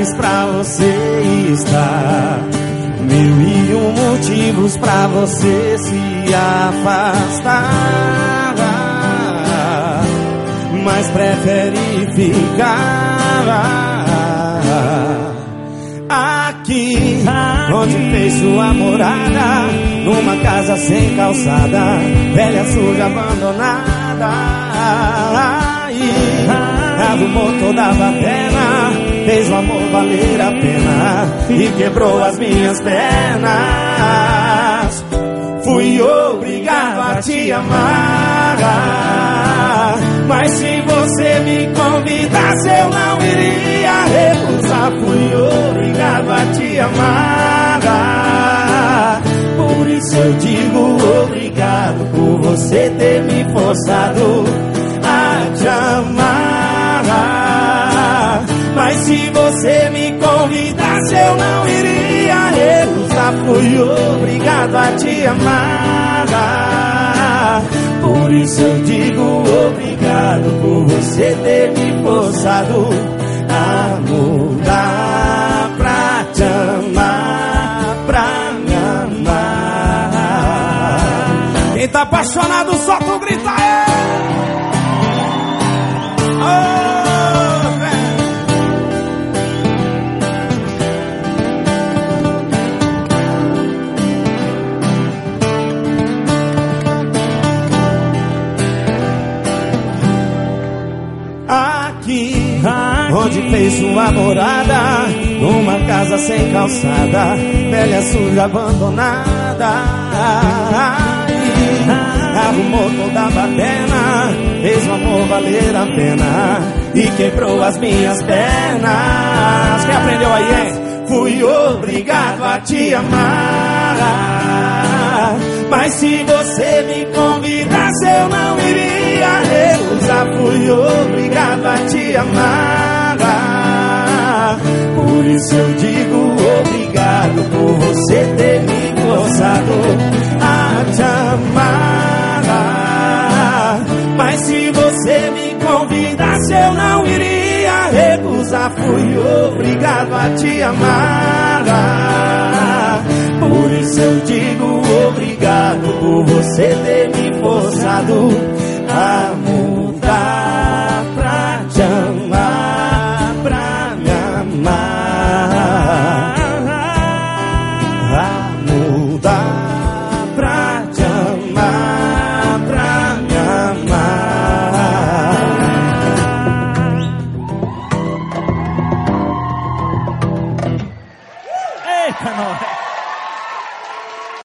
lugares pra você estar, 1001 motivos pra você se afastar, mas prefere ficar aqui, onde fez sua morada, numa casa sem calçada, velha, suja, abandonada. Arrumou toda a baderna, fez o amor valer a pena e quebrou as minhas pernas. Fui obrigado a te amar, mas se você me convidasse eu não iria recusar. Fui obrigado a te amar, por isso eu digo obrigado por você ter me forçado a te amar. Mas se você me convidasse eu não iria recusar. Fui obrigado a te amar, por isso eu digo obrigado por você ter me forçado a mudar pra te amar, pra me amar. Quem tá apaixonado solta o grito aí. Aqui, onde fez sua morada, numa casa sem calçada, velha, suja, abandonada. Arrumou toda a baderna, fez o amor valer a pena e quebrou as minhas pernas. Quem aprendeu aí, hein? Fui obrigado a te amar, mas se você me convidasse eu não iria recusar. Fui obrigado a te amar, por isso eu digo obrigado por você ter me forçado a te amar. Mas se você me convidasse eu não iria recusar. Fui obrigado a te amar, por isso eu digo obrigado por você ter me forçado a